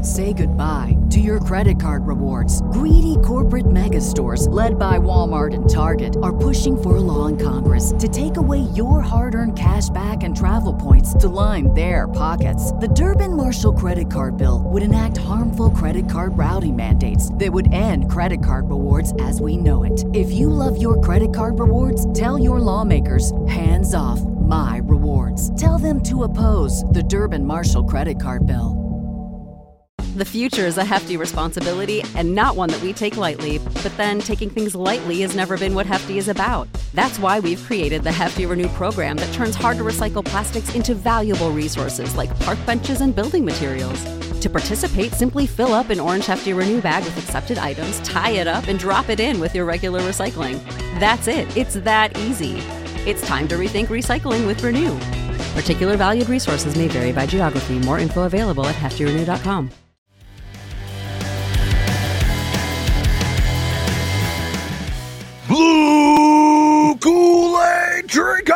Say goodbye to your credit card rewards. Greedy corporate mega stores, led by Walmart and Target, are pushing for a law in Congress to take away your hard-earned cash back and travel points to line their pockets. The Durbin-Marshall credit card bill would enact harmful credit card routing mandates that would end credit card rewards as we know it. If you love your credit card rewards, tell your lawmakers, hands off my rewards. Tell them to oppose the Durbin-Marshall credit card bill. The future is a hefty responsibility and not one that we take lightly. But then taking things lightly has never been what Hefty is about. That's why we've created the Hefty Renew program that turns hard-to-recycle plastics into valuable resources like park benches and building materials. To participate, simply fill up an orange Hefty Renew bag with accepted items, tie it up, and drop it in with your regular recycling. That's it. It's that easy. It's time to rethink recycling with Renew. Particular valued resources may vary by geography. More info available at heftyrenew.com. Blue Kool-Aid drinkers!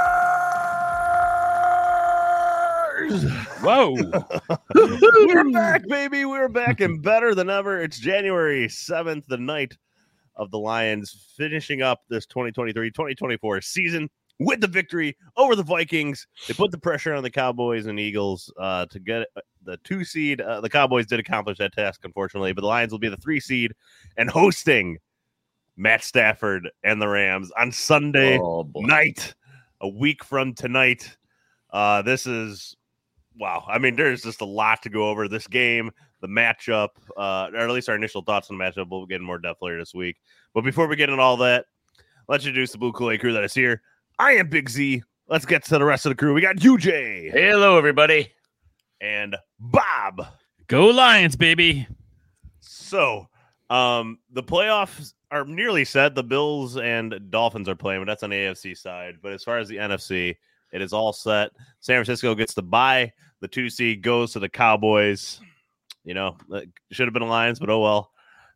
Whoa. We're back, baby. We're back and better than ever. It's January 7th, the night of the Lions finishing up this 2023-2024 season with the victory over the Vikings. They put the pressure on the Cowboys and Eagles to get the 2 seed. The Cowboys did accomplish that task, unfortunately, but the Lions will be the 3 seed and hosting Matt Stafford and the Rams on Sunday night, a week from tonight. This is, wow. I mean, there's just a lot to go over this game, the matchup, or at least our initial thoughts on the matchup. We'll get in more depth later this week. But before we get into all that, let's introduce the Blue Kool-Aid crew that is here. I am Big Z. Let's get to the rest of the crew. We got UJ. Hello, everybody. And Bob. Go Lions, baby. So, the playoffs are nearly set. The Bills and Dolphins are playing, but that's on the AFC side. But as far as the NFC, it is all set. San Francisco gets the bye. The 2 seed goes to the Cowboys. You know, it should have been the Lions, but oh well.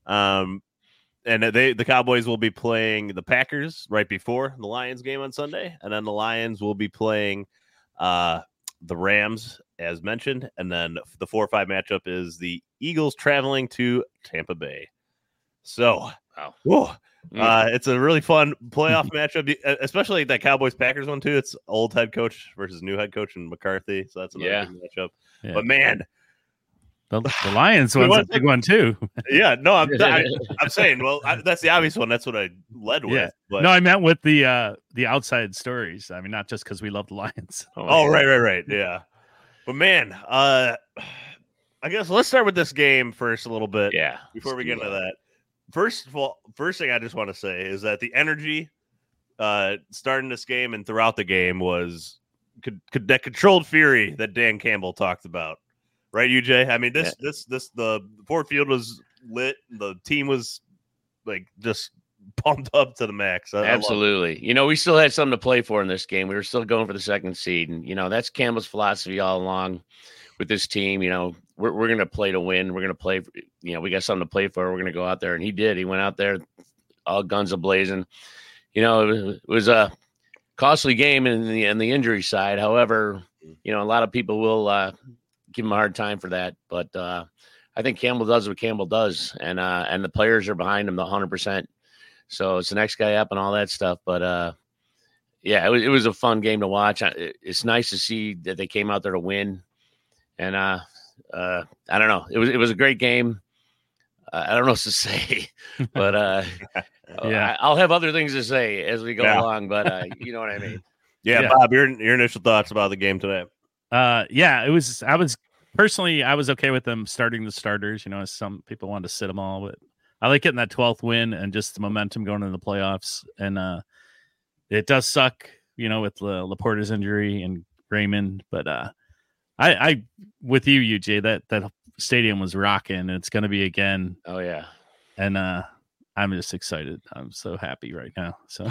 And the Cowboys will be playing the Packers right before the Lions game on Sunday. And then the Lions will be playing the Rams, as mentioned. And then the 4-5 matchup is the Eagles traveling to Tampa Bay. So, it's a really fun playoff matchup, especially that Cowboys-Packers one, too. It's old head coach versus new head coach in McCarthy. So that's another big matchup. Yeah. But, man. The Lions one's a big one, too. Yeah, no, I'm saying, well, that's the obvious one. That's what I led with. Yeah. But... No, I meant with the outside stories. I mean, not just because we love the Lions. Right. Yeah. But, man, I guess let's start with this game first a little bit. Yeah. Before we get into that. First thing I just want to say is that the energy starting this game and throughout the game was that controlled fury that Dan Campbell talked about. Right, UJ? I mean, the Ford Field was lit. The team was like just pumped up to the max. Absolutely. You know, we still had something to play for in this game. We were still going for the 2nd seed. And, you know, that's Campbell's philosophy all along with this team. You know, we're going to play to win. We're going to play, you know, we got something to play for. We're going to go out there. And he did. He went out there, all guns a-blazing. You know, it was a costly game in the injury side. However, you know, a lot of people will give him a hard time for that. But I think Campbell does what Campbell does. And the players are behind him 100%. So it's the next guy up and all that stuff. But, yeah, it was a fun game to watch. It's nice to see that they came out there to win. And I don't know. It was a great game. I don't know what to say, but yeah, I'll have other things to say as we go along. But you know what I mean. Yeah, Bob, your initial thoughts about the game today? Yeah, it was. I was okay with them starting the starters. You know, some people wanted to sit them all, but I like getting that 12th win and just the momentum going into the playoffs. And it does suck, you know, with Laporta's injury and Raymond, but I with you, UJ, that stadium was rocking. It's going to be again. Oh yeah. And I'm just excited. I'm so happy right now. So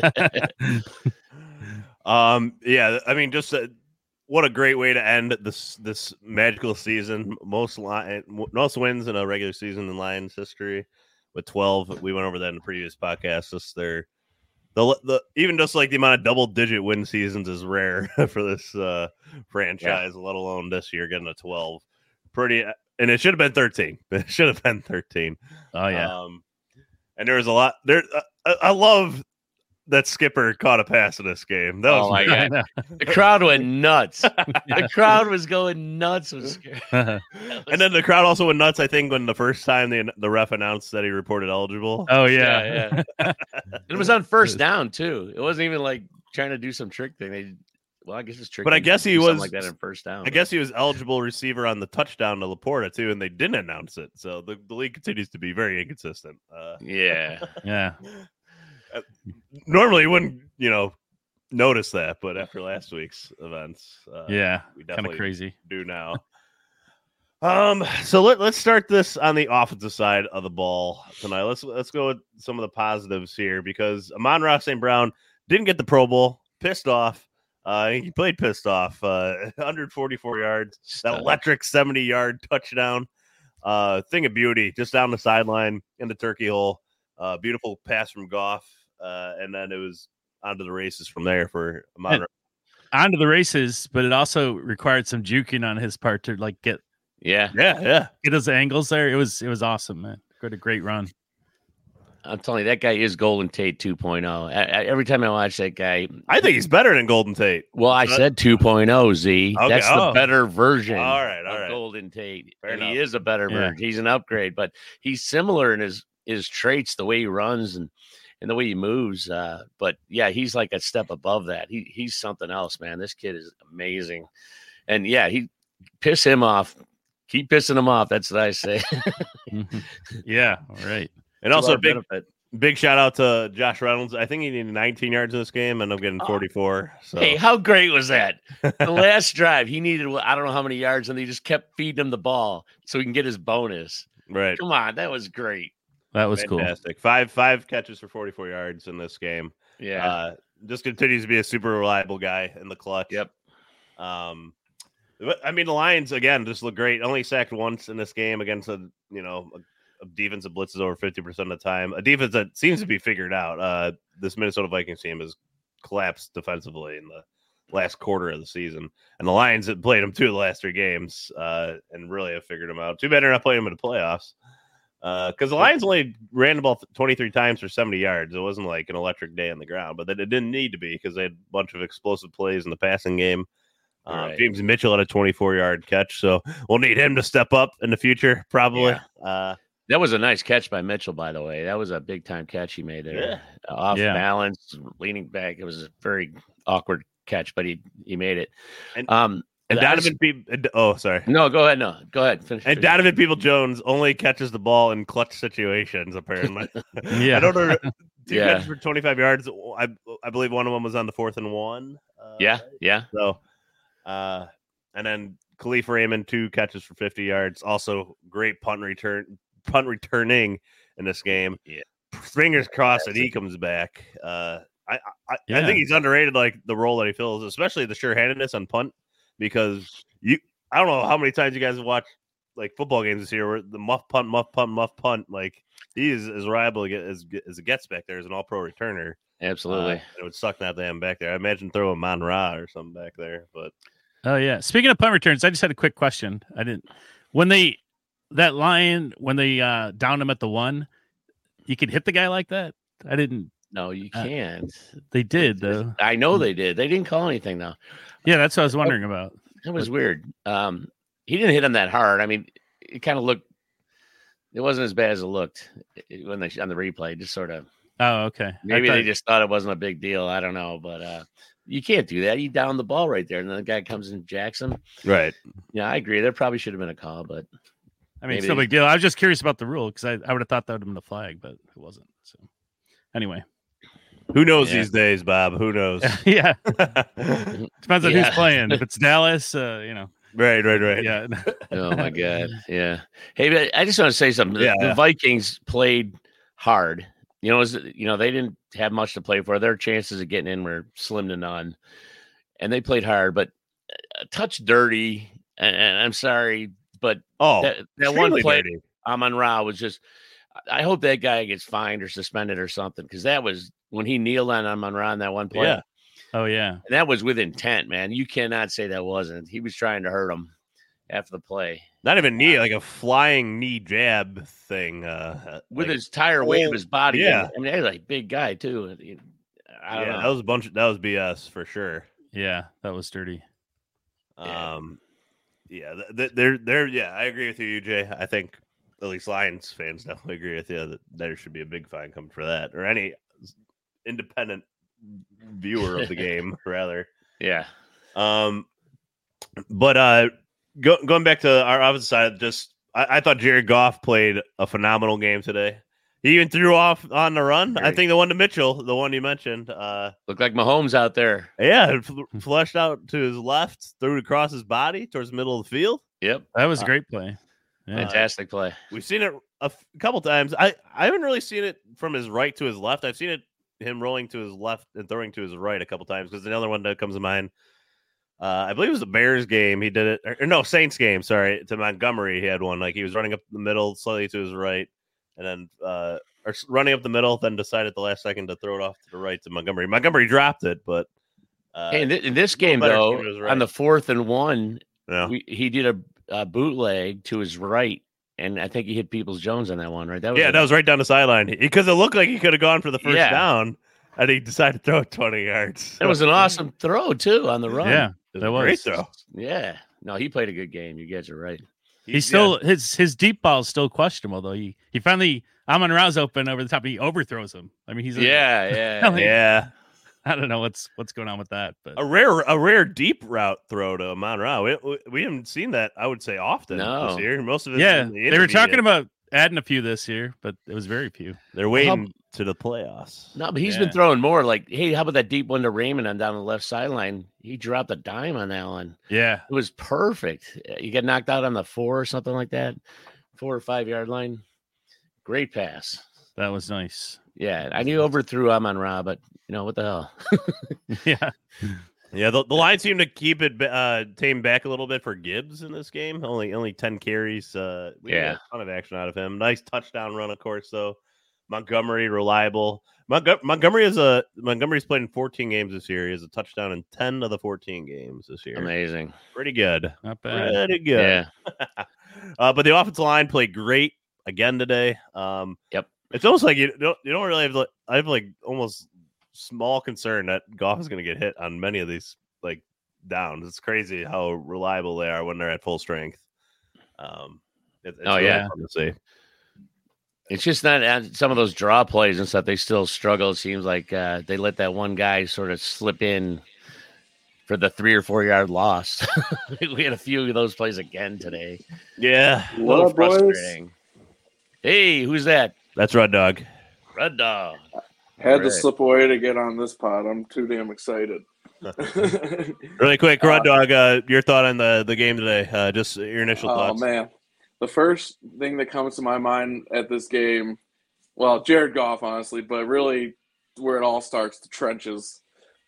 yeah, I mean, just what a great way to end this magical season. Most wins in a regular season in Lions history with 12. We went over that in the previous podcast. Just the even just like the amount of double-digit win seasons is rare for this franchise, let alone this year getting a 12. and it should have been 13. It should have been 13. Oh yeah. And there was a lot there. I love that Skipper caught a pass in this game. That was my God. The crowd went nuts. The crowd was going nuts. And then the crowd also went nuts, I think, when the first time the ref announced that he reported eligible. Oh, yeah. It was on first down, too. It wasn't even like trying to do some trick thing. I guess it's tricky. But I guess he was like that in first down. I guess he was eligible receiver on the touchdown to Laporta, too, and they didn't announce it. So the league continues to be very inconsistent. Yeah. Normally you wouldn't, notice that, but after last week's events, we definitely kind of crazy do now. So let's start this on the offensive side of the ball tonight. Let's go with some of the positives here because Amon-Ra St. Brown didn't get the Pro Bowl, pissed off. He played pissed off. 144 yards, that electric 70-yard touchdown. Thing of beauty, just down the sideline in the turkey hole. Beautiful pass from Goff. And then it was onto the races from there for Amon-Ra. Onto the races, but it also required some juking on his part to get those angles there. It was awesome, man. Got a great run. I'm telling you, that guy is Golden Tate 2.0. Every time I watch that guy, I think he's better than Golden Tate. Well, I said 2.0, Z. Okay. That's the better version. All right. Golden Tate. Fair and enough. He is a better version. He's an upgrade, but he's similar in his traits, the way he runs and the way he moves. But yeah, he's like a step above that. He's something else, man. This kid is amazing. And yeah, he piss him off. Keep pissing him off. That's what I say. Yeah. All right. And also big shout out to Josh Reynolds. I think he needed 19 yards in this game, and I'm getting 44. So. Hey, how great was that? The last drive, he needed, I don't know how many yards, and they just kept feeding him the ball so he can get his bonus. Right. Come on. That was great. That was fantastic. Cool. Five catches for 44 yards in this game. Yeah. Just continues to be a super reliable guy in the clutch. Yep. I mean, the Lions, again, just look great. Only sacked once in this game against a defense that blitzes over 50% of the time. A defense that seems to be figured out. This Minnesota Vikings team has collapsed defensively in the last quarter of the season. And the Lions had played them 2 of the last 3 games and really have figured them out. Too bad they're not playing them in the playoffs. Because the Lions only ran the ball 23 times for 70 yards. It wasn't like an electric day on the ground, but it didn't need to be because they had a bunch of explosive plays in the passing game. Right. James Mitchell had a 24-yard catch, so we'll need him to step up in the future, probably. Yeah. That was a nice catch by Mitchell, by the way. That was a big-time catch he made there. Off balance, leaning back. It was a very awkward catch, but he made it. And Donovan sorry. No, go ahead. No, go ahead. Finish. Donovan Peoples-Jones only catches the ball in clutch situations, apparently. Yeah. I don't know. 2 catches for 25 yards. I believe one of them was on the 4th and 1. Yeah. So, and then Khalif Raymond, 2 catches for 50 yards. Also, great punt returning in this game. Yeah. Fingers crossed that he comes back. I think he's underrated, like the role that he fills, especially the sure-handedness on punt. Because I don't know how many times you guys have watched like football games this year where the muff punt. Like he is as reliable as it gets back there as an all-pro returner. Absolutely. It would suck not to have him back there. I imagine throw a Amon-Ra or something back there. But speaking of punt returns, I just had a quick question. When they downed him at the 1, you could hit the guy like that. I didn't. No, you can't. They did though. I know they did. They didn't call anything though. Yeah, that's what I was wondering about. That was weird. He didn't hit him that hard. I mean, it kind of looked. It wasn't as bad as it looked when they on the replay. Just sort of. Oh, okay. Maybe they just thought it wasn't a big deal. I don't know, but you can't do that. You down the ball right there, and then the guy comes and jacks him. Right. Yeah, I agree. There probably should have been a call, but I mean, it's no big deal. I was just curious about the rule because I would have thought that would have been a flag, but it wasn't. So anyway. Who knows these days, Bob? Who knows? Yeah. Depends on who's playing. If it's Dallas, Right. Yeah. Oh, my God. Yeah. Hey, but I just want to say something. Yeah. The Vikings played hard. They didn't have much to play for. Their chances of getting in were slim to none. And they played hard, but a touch dirty. And I'm sorry, but that one play, Amon-Ra was just – I hope that guy gets fined or suspended or something because that was – when he kneeled on Amon-Ra in that one play. Yeah. Oh, yeah. And that was with intent, man. You cannot say that wasn't. He was trying to hurt him. after the play. Not even knee, like a flying knee jab thing. With like, his entire weight of his body. Yeah. I mean, he's like a big guy, too. I don't know. That was BS for sure. Yeah, that was dirty. Yeah, they're I agree with you, UJ. I think at least Lions fans definitely agree with you that there should be a big fine coming for that, or any independent viewer of the game, rather. Yeah. But going back to our opposite side, I thought Jared Goff played a phenomenal game today. He even threw off on the run. I think the one to Mitchell, the one you mentioned. Looked like Mahomes out there. Yeah, flushed out to his left, threw it across his body towards the middle of the field. Yep. That was a great play. Yeah. Fantastic play. We've seen it a couple times. I haven't really seen it from his right to his left. I've seen him rolling to his left and throwing to his right a couple times, because the other one that comes to mind, I believe it was the Bears game. He did it, or no, Saints game. Sorry, to Montgomery. He had one like he was running up the middle, slightly to his right, and then or running up the middle, then decided at the last second to throw it off to the right to Montgomery. Montgomery dropped it, but hey, in this game though, on the 4th and 1, he did a bootleg to his right, and I think he hit Peoples-Jones on that one, right? That was right down the sideline, because it looked like he could have gone for the first down, and he decided to throw it 20 yards. It was an awesome throw too on the run. Yeah, that was a great throw. Yeah, no, he played a good game. You guys are right. He's still his deep ball is still questionable though. He finally Amon-Ra's open over the top. And he overthrows him. I mean, he's yeah. I don't know what's going on with that, but a rare deep route throw to Amon-Ra. We haven't seen that, I would say, often this year. Most of it, they were talking about adding a few this year, but it was very few. They're waiting to the playoffs. No, but he's been throwing more. Like, hey, how about that deep one to Raymond on down the left sideline? He dropped a dime on that one. Yeah, it was perfect. You get knocked out on the 4 or something like that, 4 or 5 yard line. Great pass. That was nice. Yeah, I knew overthrew Amon-Ra, but what the hell? Yeah. The Lions seem to keep it tamed back a little bit for Gibbs in this game. Only 10 carries. We had a ton of action out of him. Nice touchdown run, of course. Though Montgomery reliable. Montgomery's played in 14 games this year. He has a touchdown in 10 of the 14 games this year. Amazing. Pretty good. Not bad. Pretty good. Yeah. But the offensive line played great again today. Yep. It's almost like you don't really have I have almost small concern that Goff is going to get hit on many of these downs. It's crazy how reliable they are when they're at full strength. It's really fun to see. It's just not some of those draw plays and stuff. They still struggle. It seems like they let that one guy sort of slip in for the 3 or 4 yard loss. We had a few of those plays again today. Yeah, a little frustrating. Boys? Hey, who's that? That's Red Dog. Red Dog. Had to slip away to get on this pod. I'm too damn excited. Really quick, Red Dog, your thought on the game today? Just your initial thoughts. Oh, man. The first thing that comes to my mind at this game, well, Jared Goff, honestly, but really where it all starts, the trenches.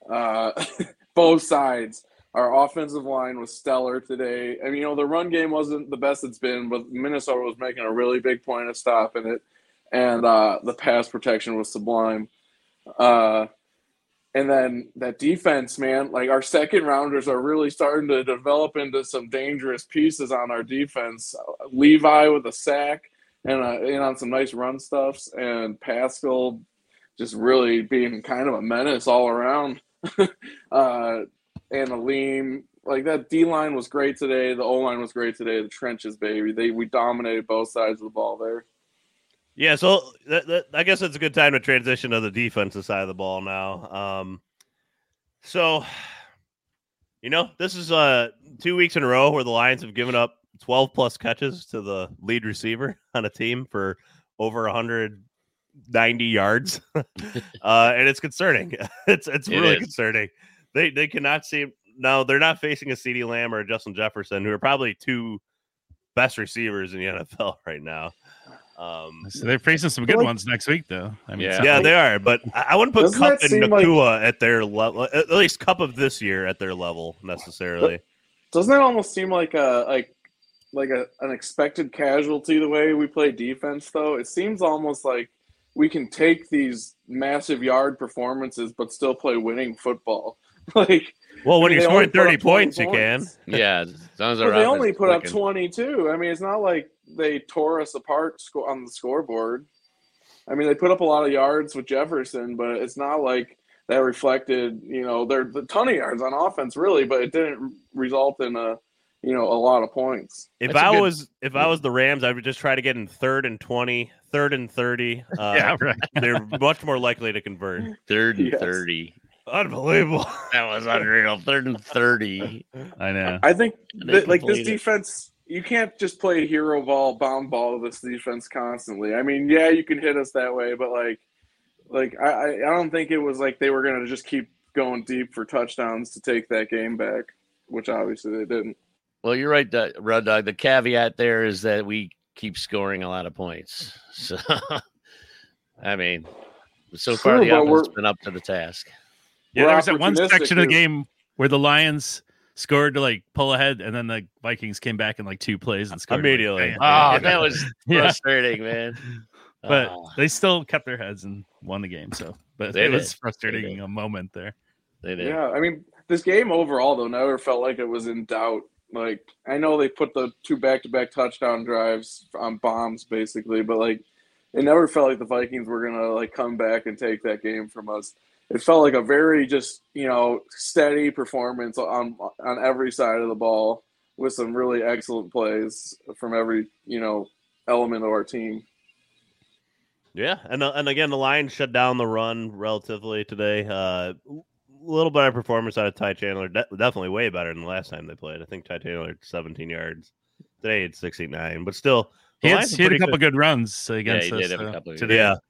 Both sides. Our offensive line was stellar today. I mean, the run game wasn't the best it's been, but Minnesota was making a really big point of stopping it. And the pass protection was sublime. And then that defense, man, our second rounders are really starting to develop into some dangerous pieces on our defense. Levi with a sack and on some nice run stuffs, and Pascal just really being kind of a menace all around. And Aleem, that D-line was great today. The O-line was great today. The trenches, baby. We dominated both sides of the ball there. Yeah, so I guess it's a good time to transition to the defensive side of the ball now. So, this is 2 weeks in a row where the Lions have given up 12-plus catches to the lead receiver on a team for over 190 yards. And it's concerning. It's really concerning. They cannot seem – no, they're not facing a CeeDee Lamb or a Justin Jefferson, who are probably two best receivers in the NFL right now. So they're facing some good ones next week, though. I mean, they are. But I wouldn't put Kupp and Nacua at their level. At least Kupp of this year at their level necessarily. Doesn't that almost seem like an expected casualty the way we play defense? Though it seems almost like we can take these massive yard performances but still play winning football. Well, when I mean, you're they only scoring put up 30 20 points, you can. Yeah, as long as But our they offense only is put up clicking. 22. I mean, it's not like they tore us apart on the scoreboard. I mean, they put up a lot of yards with Jefferson, but it's not like that reflected, they're a ton of yards on offense, really, but it didn't result in a lot of points. If That's I a good- was the Rams, I would just try to get in 3rd and 20, 3rd and 30. Yeah, right. They're much more likely to convert. 3rd and Yes. 30. Unbelievable. That was unreal. 3rd and 30. I know. I think They that, like, this completed. defense, you can't just play hero ball, bound ball this defense constantly. I mean, yeah, you can hit us that way, but I don't think it was like they were going to just keep going deep for touchdowns to take that game back, which obviously they didn't. Well, you're right, Rod Dog. The caveat there is that we keep scoring a lot of points. So, I mean, so far True, the but offense we're- has been up to the task. Yeah, We're there was that one opportunistic, section of the too. game where the Lions scored to like pull ahead, and then the Vikings came back in like 2 plays and scored Immediately. Like, Oh, that was Yeah. frustrating, man. but Oh, they still kept their heads and won the game. So, but They it was did. frustrating They did. a moment there. they did. Yeah, I mean, this game overall, though, never felt like it was in doubt. Like, I know they put the 2 back-to-back touchdown drives on bombs, basically, but, like, it never felt like the Vikings were going to, like, come back and take that game from us. It felt like a very just, steady performance on every side of the ball with some really excellent plays from every, element of our team. Yeah, and again, the Lions shut down the run relatively today. A little better performance out of Ty Chandler. Definitely way better than the last time they played. I think Ty Chandler had 17 yards. Today it's 69, but still, He the had, Lions are he had a pretty couple good. good runs against he us did have a couple of today. Yeah.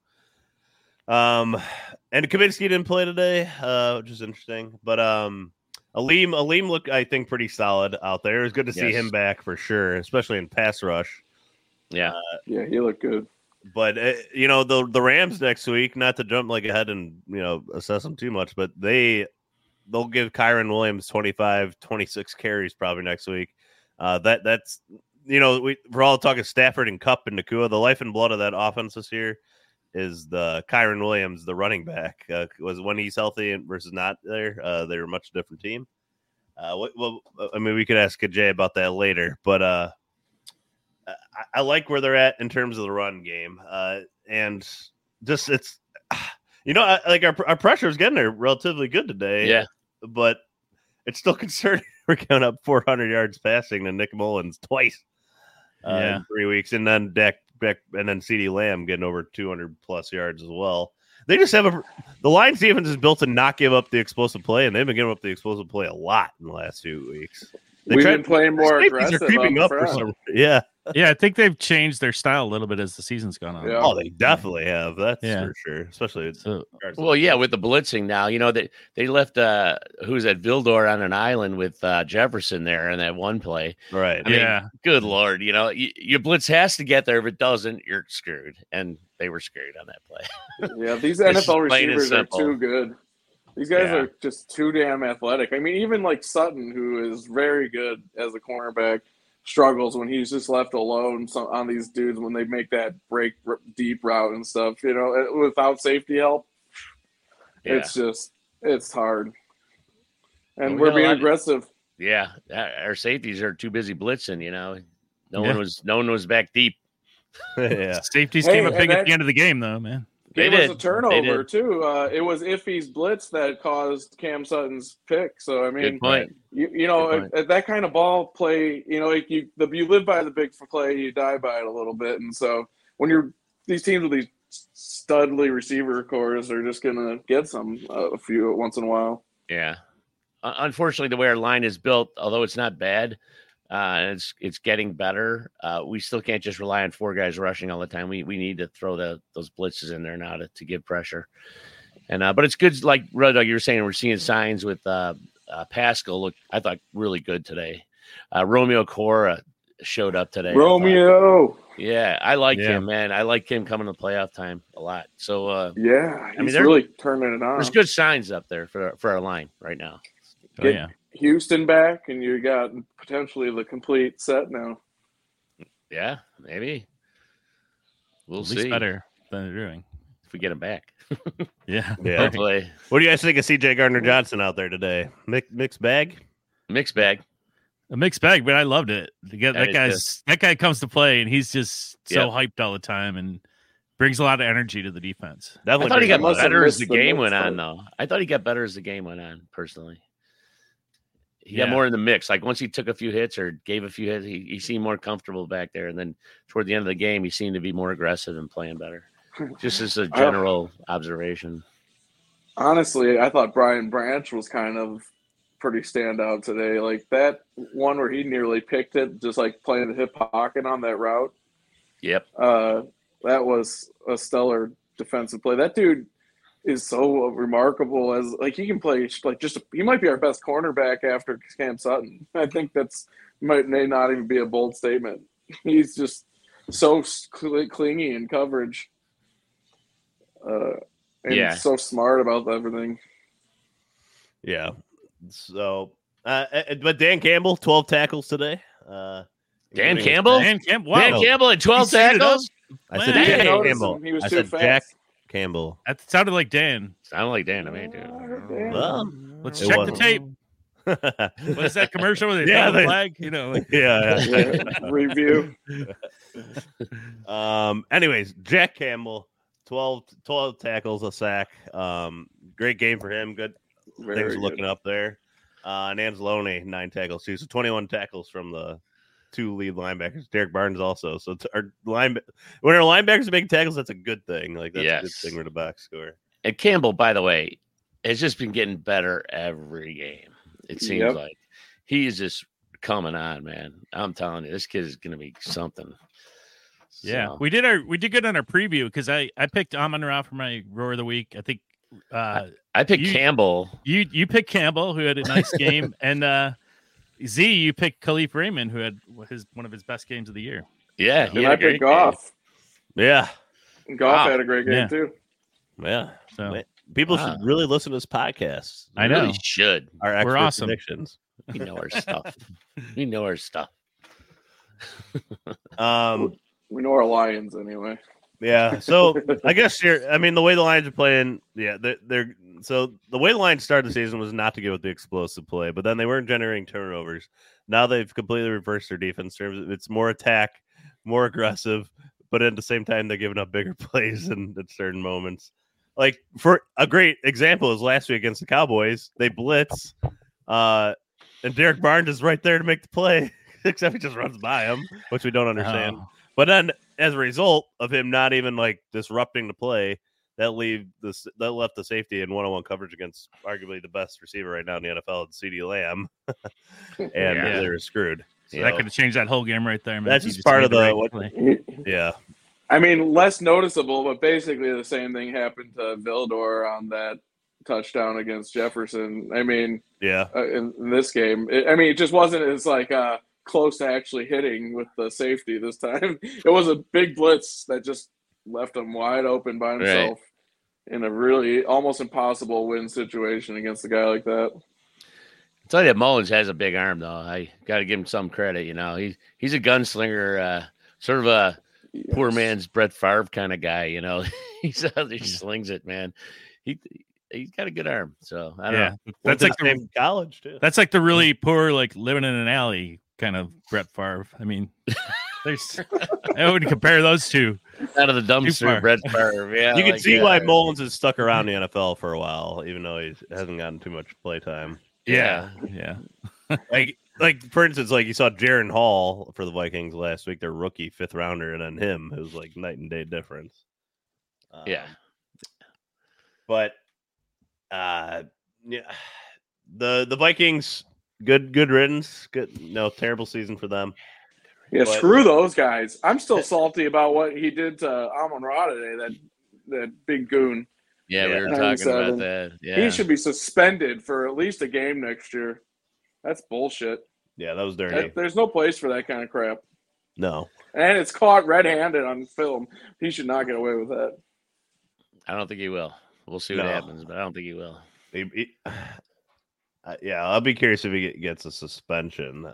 And Kaminsky didn't play today, which is interesting. But Aleem looked, I think, pretty solid out there. It was good to see Yes. him back for sure, especially in pass rush. Yeah. Yeah, he looked good. But the Rams next week, not to jump like ahead and assess them too much, but they'll give Kyron Williams 25, 26 carries probably next week. That's we're all talking Stafford and Kupp and Nacua. The life and blood of that offense this year is the Kyron Williams, the running back. Was when he's healthy and versus not there, they're a much different team. Well, I mean, we could ask Jay about that later, but I like where they're at in terms of the run game, and just it's like our pressure is getting there relatively good today. Yeah. but it's still concerning. We're going up 400 yards passing to Nick Mullins twice in 3 weeks, and then Dak Beck and then CeeDee Lamb getting over 200 plus yards as well. They just have the Lions defense is built to not give up the explosive play, and they've been giving up the explosive play a lot in the last few weeks. We've been playing more Safeties aggressive. are creeping up for some. Yeah. Yeah, I think they've changed their style a little bit as the season's gone on. Yeah. Oh, they definitely have. That's Yeah. for sure. Especially So, Well, yeah, with the blitzing now, they left who's at Vildor on an island with Jefferson there in that one play. right. I mean, yeah. good Lord, your blitz has to get there. If it doesn't, you're screwed. And they were screwed on that play. Yeah, these It's NFL plain and receivers are simple. too good. These guys Yeah. are just too damn athletic. I mean, even like Sutton, who is very good as a cornerback, struggles when he's just left alone on these dudes when they make that break deep route and stuff. Without safety help, Yeah. it's hard. And Well, we we're got a being lot of- aggressive. Yeah, our safeties are too busy blitzing. No Yeah. one was back deep. yeah. Safeties Hey, came up and big at that- the end of the game, though, man. They Gave us did. a They turnover did. too. It was Iffy's blitz that caused Cam Sutton's pick. So I mean, Good point. you know, Good at that kind of ball play, like you live by the big play, you die by it a little bit. And so when these teams with these studly receiver cores are just gonna get some a few once in a while. Yeah. Unfortunately, the way our line is built, although it's not bad, it's getting better. We still can't just rely on 4 guys rushing all the time. We need to throw those blitzes in there now to give pressure. And but it's good. Like Red Dog, you were saying, we're seeing signs with Pascal. Look, I thought really good today. Romeo Cora showed up today. Romeo, Yeah, I like Yeah. him, man. I like him coming to playoff time a lot. So yeah, mean, he's they're- really turning it on. there's good signs up there for our line right now. Oh, Get yeah. Houston back, and you got potentially the complete set now. Yeah, maybe. We'll At least see. better than they're doing. we get him back. Yeah. Hopefully. What do you guys think of CJ Gardner-Johnson out there today? Mixed bag? Mixed bag. A mixed bag, but I loved it. To get that guy comes to play, and he's just so hyped all the time and brings a lot of energy to the defense. I thought he got better as the game went on, though. I thought he got better as the game went on, personally. He got more in the mix. Like once he took a few hits or gave a few hits, he seemed more comfortable back there. And then toward the end of the game, he seemed to be more aggressive and playing better. Just as a general observation. Honestly, I thought Brian Branch was kind of pretty standout today. Like that one where he nearly picked it, just like playing the hip pocket on that route. Yep. That was a stellar defensive play. That dude is so remarkable as like he can play like he might be our best cornerback after Cam Sutton. I think may not even be a bold statement. He's just so clingy in coverage. And so smart about everything. Yeah. So, but Dan Campbell, 12 tackles today. Dan Campbell? Dan Campbell and 12 tackles? I said Dan Campbell. He was I too said fast. Jack Campbell. That sounded like Dan. Sounded like Dan to me, dude. Well, let's check the tape. What is that commercial with the flag? You know, like... Review. Anyways, Jack Campbell, 12 tackles, a sack. Great game for him. Good things looking up there. And Anzalone, 9 tackles too. So 21 tackles from the 2 lead linebackers. Derek Barnes also. So when our linebackers make tackles, that's a good thing. Like that's a good thing for the box score. And Campbell, by the way, has just been getting better every game. It seems like he is just coming on, man. I'm telling you, this kid is going to be something. Yeah, so. we did good on our preview because I picked Amon-Ra for my roar of the week. I think I picked Campbell. You picked Campbell, who had a nice game, and Z, you picked Khalif Raymond, who had one of his best games of the year. Yeah, and I picked Goff. Yeah, Goff had a great game too. Yeah, so people should really listen to this podcast. I know, really should. Our expert We're awesome. predictions. We know our stuff. We know our stuff. We know our Lions anyway. Yeah, so I guess the way the Lions are playing, they're so the way the Lions started the season was not to go with the explosive play, but then they weren't generating turnovers. Now they've completely reversed their defense. It's more attack, more aggressive, but at the same time they're giving up bigger plays in certain moments. Like for a great example is last week against the Cowboys, they blitz, and Derek Barnes is right there to make the play, except he just runs by him, which we don't understand. Oh. But then, as a result of him not even like disrupting the play, that left the safety in one-on-one coverage against arguably the best receiver right now in the NFL, CeeDee Lamb, and they were screwed. So that could have changed that whole game right there. Man. That's just part of the I mean, less noticeable, but basically the same thing happened to Vildor on that touchdown against Jefferson. I mean, in this game, it just wasn't as like close to actually hitting with the safety this time. It was a big blitz that just left him wide open by himself in a really almost impossible win situation against a guy like that. I'll tell you that Mullins has a big arm, though. I got to give him some credit. You know, he's a gunslinger, sort of a poor man's Brett Favre kind of guy. You know, he slings it, man. He's got a good arm. So I don't know. That's like the college too. That's like the really poor, like living in an alley kind of Brett Favre. I mean, I wouldn't compare those two. Out of the dumpster, Brett Favre. Yeah, you can see why Mullins has stuck around the NFL for a while, even though he hasn't gotten too much play time. Yeah. like for instance, like you saw Jaron Hall for the Vikings last week, their rookie 5th rounder, and then him, it was like night and day difference. But the Vikings, good riddance. Good, terrible season for them. Yeah, screw those guys. I'm still salty about what he did to Amon-Ra today. That big goon. Yeah, we were talking about that. Yeah, he should be suspended for at least a game next year. That's bullshit. Yeah, that was dirty. There's no place for that kind of crap. No. And it's caught red-handed on film. He should not get away with that. I don't think he will. We'll see what happens, but I don't think he will. I'll be curious if he gets a suspension.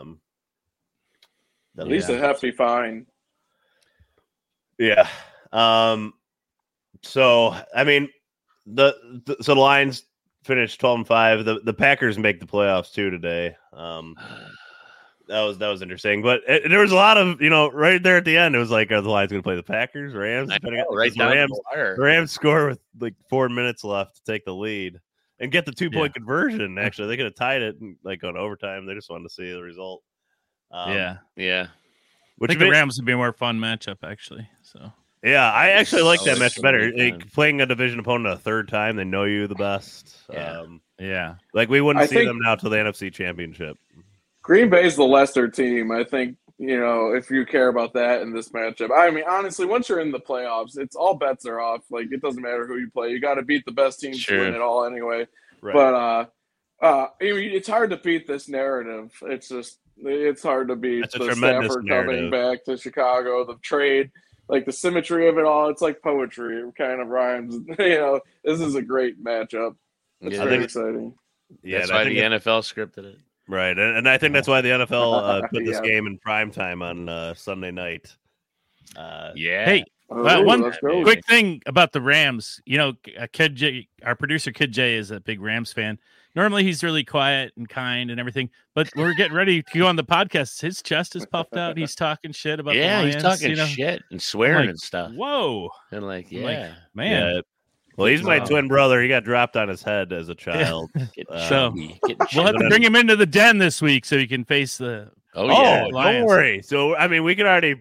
At least a hefty fine. Yeah. So I mean, the Lions finished 12-5. The Packers make the playoffs too today. That was interesting, but there was a lot of right there at the end. It was like, are the Lions going to play the Packers, Rams? Right down the wire. The Rams score with like 4 minutes left to take the lead and get the 2-point conversion. Actually, they could have tied it like on overtime. They just wanted to see the result. Yeah. I think the Rams would be a more fun matchup, actually. So yeah, I actually like that match better. Like, playing a division opponent a third time, they know you the best. Yeah. Like we wouldn't see them now till the NFC Championship. Green Bay's the lesser team. I think, if you care about that in this matchup. I mean, honestly, once you're in the playoffs, it's all bets are off. Like, it doesn't matter who you play. You got to beat the best team to win it all anyway. Right. But I mean, it's hard to beat this narrative. It's hard to beat the Stafford coming back to Chicago, the trade, like the symmetry of it all. It's like poetry. It kind of rhymes. This is a great matchup. It's very exciting. Yeah, that's why the NFL scripted it. Right, and I think that's why the NFL put this game in prime time on Sunday night. Hey, one quick thing about the Rams. Kid J, our producer Kid J, is a big Rams fan. Normally, he's really quiet and kind and everything, but when we're getting ready to go on the podcast, his chest is puffed out. He's talking shit about the Lions, he's talking shit and swearing and stuff. Whoa, and man. Yeah. Well, he's my twin brother. He got dropped on his head as a child. So we'll have to bring him into the den this week so he can face the. Don't worry. So I mean, we can already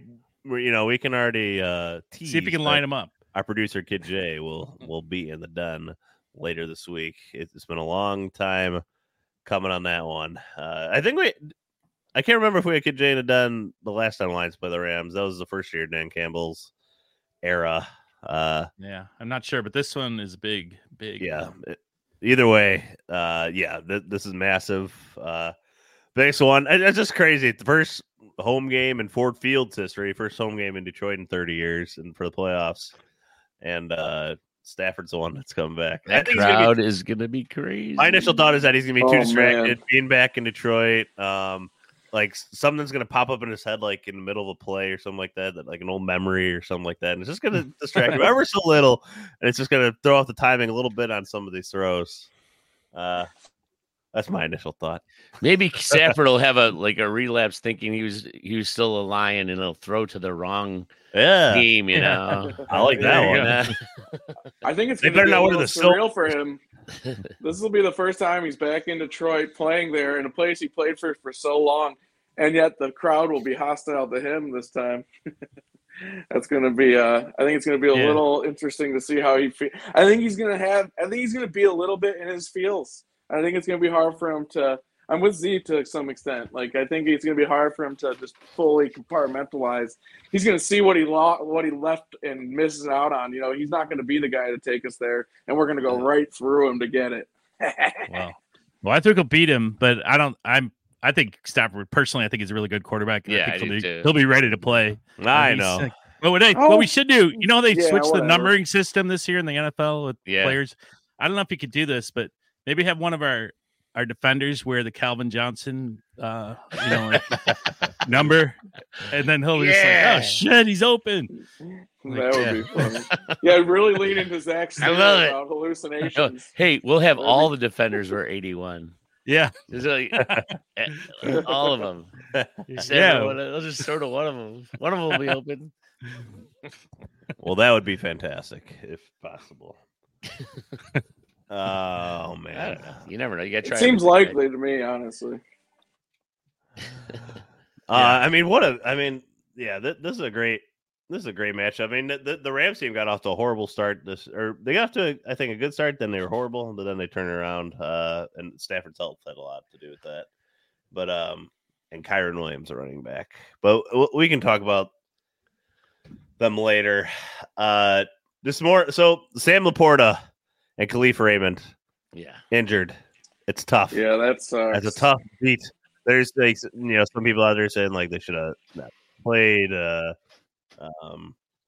tease. See if we can line him up. Our producer Kid J will be in the den later this week. It's been a long time coming on that one. I can't remember if we had Kid J in the den the last time Lions play the Rams. That was the first year Dan Campbell's era. I'm not sure, but this one is big. Yeah. Either way, this is massive. Biggest one. It's just crazy. The first home game in Ford Field's history, first home game in Detroit in 30 years, and for the playoffs. And Stafford's the one that's coming back. That crowd is going to be crazy. My initial thought is that he's going to be too distracted being back in Detroit. Like something's going to pop up in his head, like in the middle of a play or something like that, like an old memory or something like that. And it's just going to distract him ever so little. And it's just going to throw off the timing a little bit on some of these throws. That's my initial thought. Maybe Stafford will have a relapse thinking he was still a Lion and he'll throw to the wrong team, I like that one. I think it's going to be a little surreal for him. This will be the first time he's back in Detroit playing there in a place he played for so long, and yet the crowd will be hostile to him this time. That's going to be I think it's going to be a little interesting to see how he feels. I think he's going to be a little bit in his feels. I think it's going to be hard for him to – I'm with Z to some extent. Like, I think it's going to be hard for him to just fully compartmentalize. He's going to see what he left and misses out on. He's not going to be the guy to take us there, and we're going to go right through him to get it. Well, I think he'll beat him, but I think Stafford, personally, I think he's a really good quarterback. Yeah, I think he'll be ready to play. I know. What we should do, they switched the numbering system this year in the NFL with players. I don't know if you could do this, but maybe have one of our defenders wear the Calvin Johnson, number, and then he'll be just like, oh shit, he's open. That would be funny. Yeah, really lean into Zach's about hallucinations. Hey, we'll have all the defenders wear 81. Yeah, all of them. They'll just sort of one of them. One of them will be open. Well, that would be fantastic if possible. Oh man, you never know. You got to try. It seems likely to me, honestly. This is a great match. I mean, the Rams team got off to a horrible start. They got off to, I think, a good start. Then they were horrible, but then they turned around. And Stafford's help had a lot to do with that. But and Kyron Williams, a running back. But we can talk about them later. This more. So Sam Laporta and Khalif Raymond, injured. It's tough. Yeah, that's a tough beat. There's some people out there saying like they should have not played.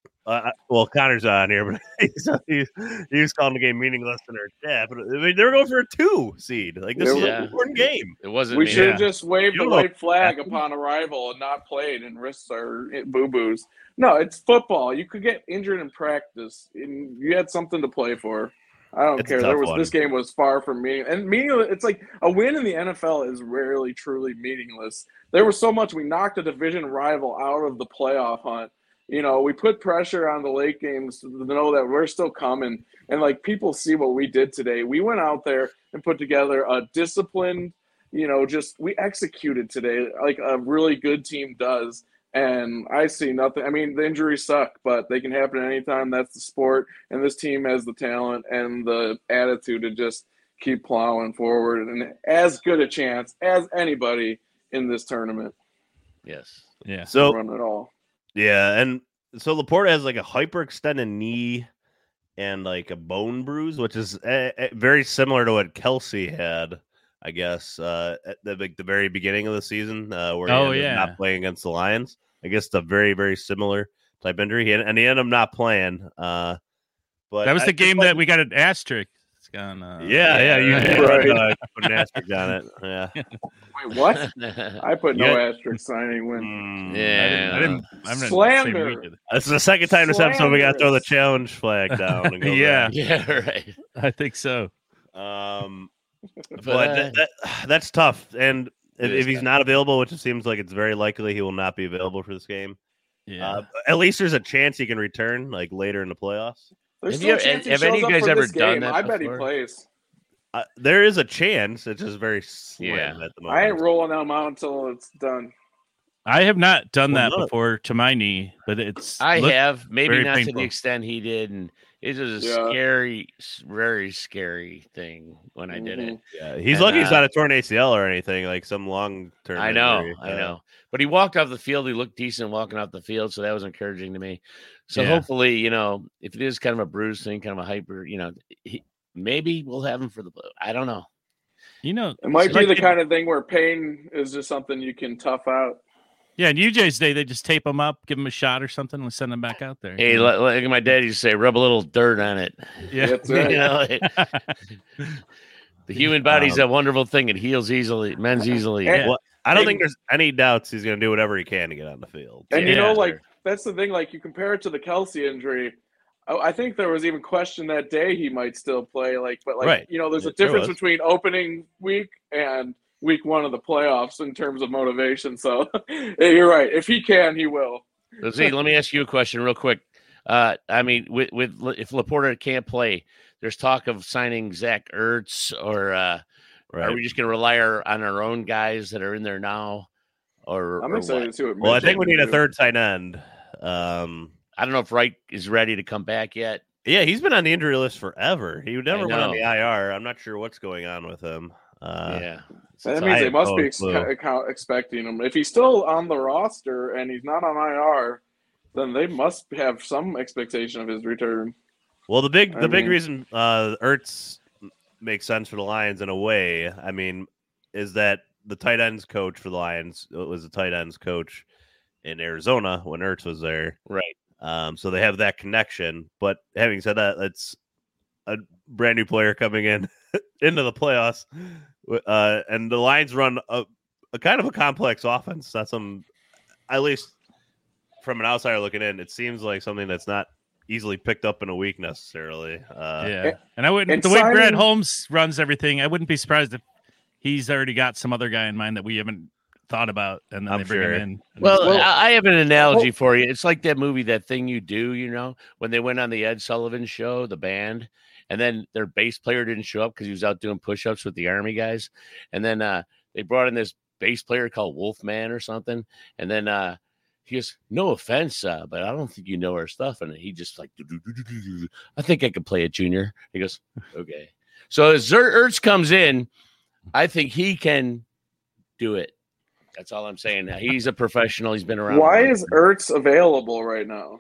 Well, Connor's on here, but he was calling the game meaningless in our chat. But I mean, they were going for a 2 seed. Like, this is an important game. It wasn't. We me. should have just waved the You white flag upon arrival and not played and risked our boo-boos. No, it's football. You could get injured in practice, and you had something to play for. I don't It's a care. tough one. This game was far from meaningless. It's like a win in the NFL is rarely truly meaningless. There was so much. We knocked a division rival out of the playoff hunt. You know, we put pressure on the late games to know that we're still coming. And, like, people see what we did today. We went out there and put together a disciplined, we executed today like a really good team does. And I see nothing. I mean, the injuries suck, but they can happen at any time. That's the sport. And this team has the talent and the attitude to just keep plowing forward and as good a chance as anybody in this tournament. Yes. Yeah. So run it all. Yeah, and so Laporta has like a hyperextended knee and like a bone bruise, which is very similar to what Kelsey had, I guess, at the very beginning of the season, where he ended up not playing against the Lions. I guess it's a very, very similar type injury, and he ended up not playing. But that was the game that we got an asterisk on. You did right. Put an asterisk on it. Yeah. Wait, what? I put no asterisk signing win. Yeah, I'm Slander. This is the second time this episode we got to throw the challenge flag down. And go Yeah. back. Yeah, right. I think so. But that's tough. And if he's not available, which it seems like it's very likely he will not be available for this game, at least there's a chance he can return like later in the playoffs. There's Have any of you guys ever done that? I bet he before? plays. There is a chance. It's just very slim at the moment. I ain't rolling them out until it's done. I have not done that before to my knee, but I have, maybe not painful. to the extent he did, and it was a scary, very scary thing when I did it. Yeah, he's lucky he's not a torn ACL or anything, like some long-term I know, injury. I know. But he walked off the field. He looked decent walking off the field, so that was encouraging to me. So hopefully, if it is kind of a bruise thing, kind of a hyper, maybe we'll have him for the – I don't know. It might be the kind of thing where pain is just something you can tough out. Yeah, in UJ's day, they just tape him up, give him a shot or something, and send him back out there. Hey, like my dad used to say, rub a little dirt on it. Yeah, that's right. The human body's a wonderful thing. It heals easily, mends easily. Well, I don't think there's any doubts he's going to do whatever he can to get on the field. And that's the thing. Like, you compare it to the Kelsey injury. I think there was even question that day he might still play. There's a difference between opening week and week 1 of the playoffs in terms of motivation. So you're right. If he can, he will. Z, let me ask you a question real quick. If Laporta can't play, there's talk of signing Zach Ertz, or are we just going to rely on our own guys that are in there now? I'm excited to see what. Well, I think we need a third tight end. I don't know if Wright is ready to come back yet. Yeah, he's been on the injury list forever. He never went on the IR. I'm not sure what's going on with him. That means they must be expecting him. If he's still on the roster and he's not on IR, then they must have some expectation of his return. Well, the big reason Ertz makes sense for the Lions in a way, I mean, is that the tight ends coach for the Lions was the tight ends coach in Arizona when Ertz was there. Right. So they have that connection. But having said that, it's a brand new player coming in into the playoffs. And the Lions run a kind of a complex offense. That's at least from an outsider looking in, it seems like something that's not easily picked up in a week necessarily. And I wouldn't. The way Brad Holmes runs everything, I wouldn't be surprised if he's already got some other guy in mind that we haven't thought about, and then they bring him in. Well, I have an analogy for you. It's like that movie, That Thing You Do, when they went on the Ed Sullivan show, the band, and then their bass player didn't show up because he was out doing push-ups with the Army guys. And then they brought in this bass player called Wolfman or something. And then he goes, no offense, but I don't think you know our stuff. And he just like, I think I could play it, Junior. He goes, okay. So as Ertz comes in, I think he can do it. That's all I'm saying. He's a professional. He's been around. Why is Ertz available right now?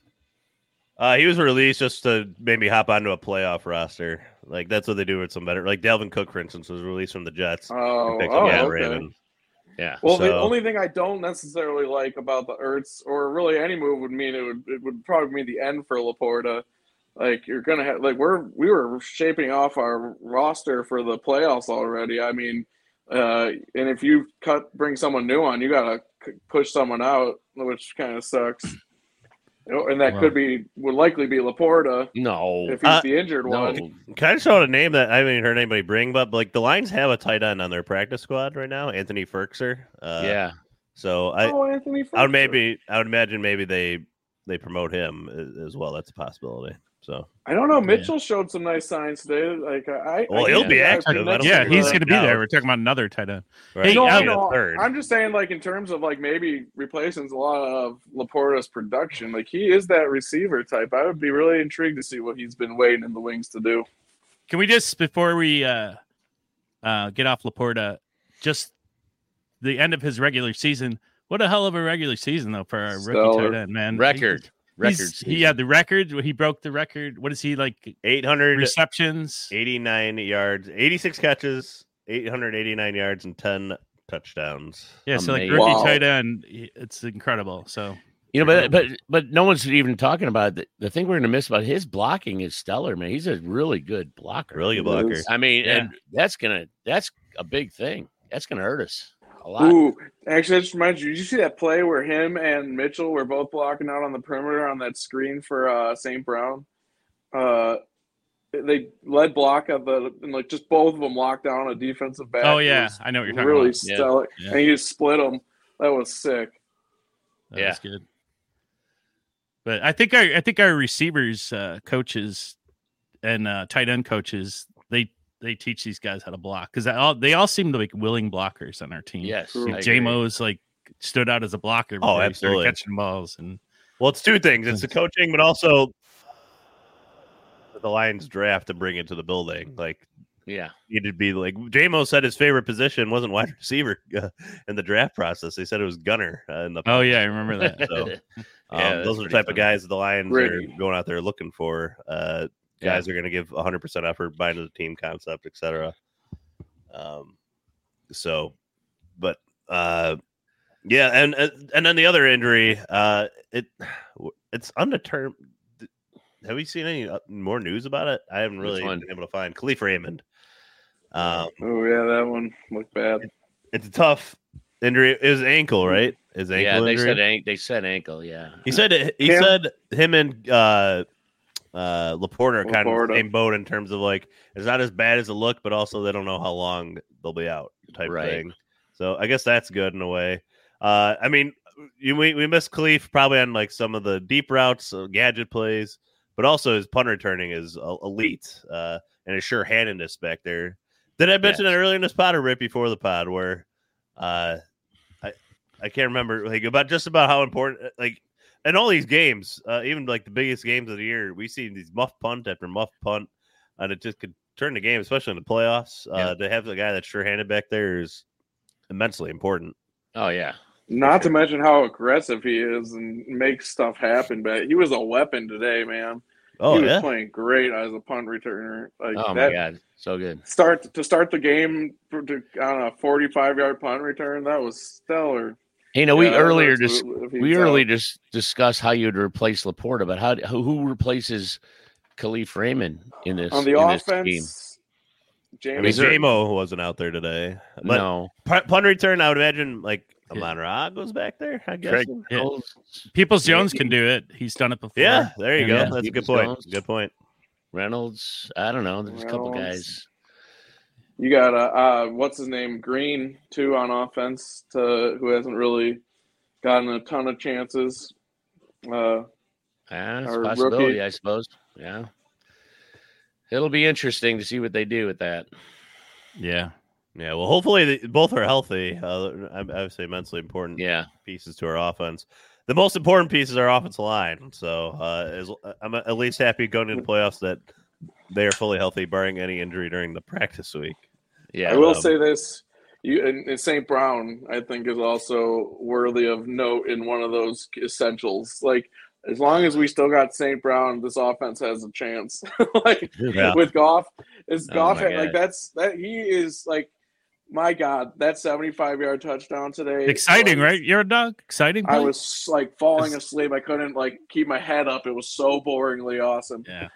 He was released just to maybe hop onto a playoff roster. Like, that's what they do with some better. Like, Dalvin Cook, for instance, was released from the Jets. Okay. Ravens. Yeah. Well, So- the only thing I don't necessarily like about the Ertz or really any move would mean it would probably mean the end for Laporta. Like you're gonna have we were shaping off our roster for the playoffs already. I mean, and if you bring someone new on, you gotta push someone out, which kind of sucks. And that would likely be Laporta No. if he's the injured No. one. Kind of showed a name that I haven't heard anybody bring, but like the Lions have a tight end on their practice squad right now, Anthony Ferkser. Yeah. So Anthony I would Ferguson. imagine maybe they promote him as well. That's a possibility. So I don't know. Mitchell showed some nice signs today. Like he'll be active. I don't Yeah, think he's we're going to be out. there. We're talking about another tight end. right? Hey, No, I Maybe a know. third. I'm just saying, like in terms of like maybe replacing a lot of Laporta's production. Like he is that receiver type. I would be really intrigued to see what he's been waiting in the wings to do. Can we just, before we get off Laporta, just the end of his regular season? What a hell of a regular season, though, for our rookie Stellar. tight end, man. Record. He had the record. He broke the record. What is he like? 800 Receptions. 89 yards, 86 catches, 889 yards, and 10 touchdowns. Yeah, so like Amazing. rookie Wow. tight end, it's incredible. So You know, but no one's even talking about it. The thing we're going to miss about his blocking is stellar, man. He's a really good blocker. Really good It blocker. is. I mean, Yeah. and that's a big thing. That's gonna hurt us a lot. Ooh, actually, that just reminds you. Did you see that play where him and Mitchell were both blocking out on the perimeter on that screen for St. Brown? They led block at and like just both of them locked down a defensive back. oh It yeah, was I know what you're talking really about. Yeah. stellar, Yeah. and he just split them. That was sick. That Yeah. was good. But I think our receivers, coaches, and tight end coaches, they teach these guys how to block because they all seem to be willing blockers on our team. Yes, True. I agree. JMO's like stood out as a blocker. Oh, before he started absolutely. catching balls and Well, it's two things. It's the coaching, but also the Lions draft to bring it to the building. Like, Yeah, needed to be like JMO said his favorite position wasn't wide receiver in the draft process. They said it was gunner in the oh yeah, I remember that. So, Yeah, that's those are the pretty type of funny. guys that the Lions Brady. are going out there looking for. Guys are going to give 100% effort, buy into the team concept, etc. Yeah, and then the other injury, it's undetermined. Have we seen any more news about it? I haven't really Which one? been able to find Khalif Raymond. Oh yeah, that one looked bad. It's a tough injury. It was ankle, right? His ankle yeah. injury. They said ankle. Yeah, He said him and Laporta are kind of the Laporta. same boat in terms of like it's not as bad as it looked, but also they don't know how long they'll be out type Right. thing. So I guess that's good in a way. I mean, we missed Khalif probably on like some of the deep routes, gadget plays, but also his punt returning is elite and his sure-handedness back there. Did I mention that earlier in this pod or right before the pod where I can't remember like about how important like in all these games, even like the biggest games of the year, we see these muff punt after muff punt, and it just could turn the game, especially in the playoffs. To have the guy that's sure-handed back there is immensely important. Oh yeah. Not to mention how aggressive he is and makes stuff happen. But he was a weapon today, man. Oh he was yeah, playing great as a punt returner. Like Oh that my god, so good. start the game on a 45-yard punt return. That was stellar. Hey, no, we Yeah, earlier that's just if he's we out. earlier just discussed how you'd replace Laporta, but who replaces Khalif Raymond in this on the in this game? offense. I James, mean Is there- JMO wasn't out there today, but No, punt return, I would imagine like Amon Ra goes back there. I guess. Craig Yeah. Reynolds, Peoples Jones can do it. He's done it before. Yeah, there you go. Yeah. That's a good Peoples point. Jones. Good point. Reynolds. I don't know. There's a couple Reynolds. guys. you got what's his name, Green, too, on offense, who hasn't really gotten a ton of chances. Yeah, it's a Our possibility, rookie. I suppose. Yeah, it'll be interesting to see what they do with that. Yeah. Yeah, well, hopefully both are healthy. Obviously, immensely important Yeah, pieces to our offense. The most important piece is our offensive line. So I'm at least happy going into the playoffs that they are fully healthy, barring any injury during the practice week. yeah. I will say this: and St. Brown, I think, is also worthy of note in one of those essentials. Like, as long as we still got St. Brown, this offense has a chance. Yeah. With Goff, Oh Goff my like God. that he is like My God, that 75-yard touchdown today. Exciting, right? You're a dog. Exciting. I play? was like falling asleep. I couldn't like keep my head up. It was so boringly awesome. Yeah.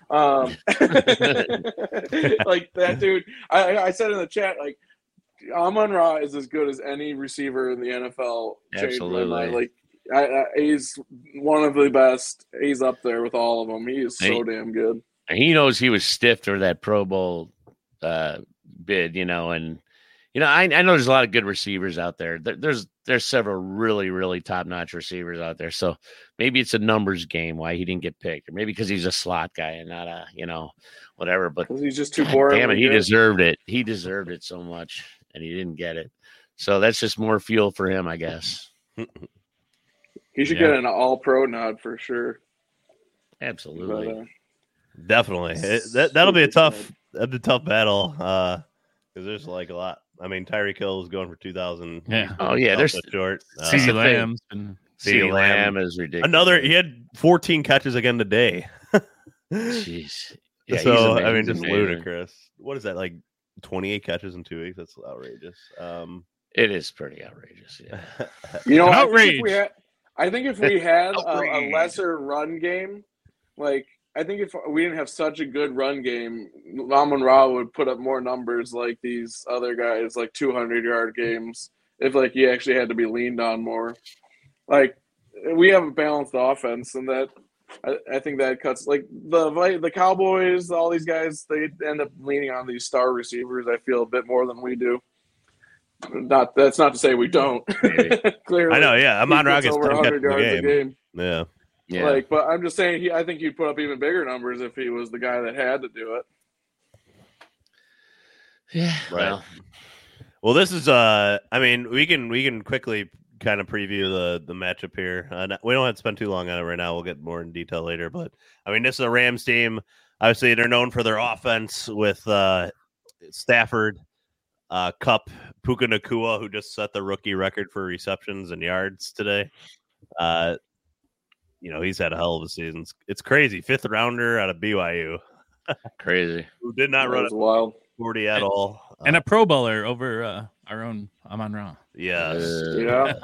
Like that dude. I said in the chat, like Amon-Ra is as good as any receiver in the NFL. Absolutely. Like he's one of the best. He's up there with all of them. He is so damn good. And he knows he was stiffed for that Pro Bowl bid, and I know there's a lot of good receivers out there. There's several really, really top-notch receivers out there. So maybe it's a numbers game why he didn't get picked, or maybe because he's a slot guy and not a, whatever. But he's just too boring. Damn it, he deserved it. He deserved it so much, and he didn't get it. So that's just more fuel for him, I guess. He should get an All-Pro nod for sure. Absolutely. But, Definitely. That'll be a tough battle because there's like a lot. I mean, Tyreek Hill is going for 2,000. Yeah. Oh, yeah. There's short. CeeDee Lamb's been CeeDee Lamb is ridiculous. He had 14 catches again today. Jeez. Yeah, so, he's I mean, just amazing. ludicrous. What is that, like 28 catches in 2 weeks? That's outrageous. It is pretty outrageous. Yeah. outrage. I think if we had a lesser run game, like I think if we didn't have such a good run game, Amon-Ra would put up more numbers like these other guys, like 200-yard games. If like he actually had to be leaned on more, like we have a balanced offense, and that I think that cuts like the Cowboys, all these guys, they end up leaning on these star receivers. I feel a bit more than we do. That's not to say we don't. Clearly, I know. Yeah, Amon-Ra gets over 100 yards a game. Yeah. Yeah. Like, but I'm just saying, I think he'd put up even bigger numbers if he was the guy that had to do it. Yeah. Right. Well, this is I mean, we can quickly kind of preview the matchup here. We don't have to spend too long on it right now. We'll get more in detail later. But I mean, this is a Rams team. Obviously, they're known for their offense with Stafford, Kupp, Puka Nacua, who just set the rookie record for receptions and yards today. He's had a hell of a season. It's crazy. 5th rounder out of BYU. Crazy. Who did not run a wild 40 at all. And a Pro Bowler over our own Amon-Ra. Yes. Yeah.